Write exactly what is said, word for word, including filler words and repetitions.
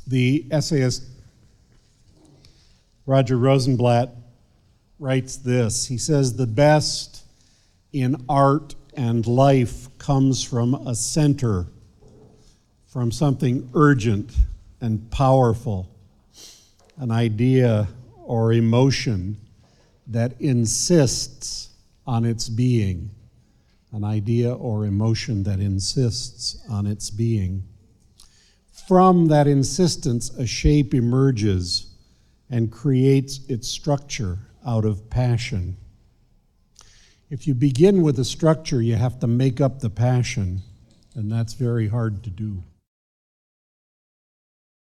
The essayist Roger Rosenblatt writes this. He says, "The best in art and life comes from a center, from something urgent and powerful, an idea or emotion that insists on its being, an idea or emotion that insists on its being. From that insistence, a shape emerges and creates its structure out of passion. If you begin with a structure, you have to make up the passion, and that's very hard to do."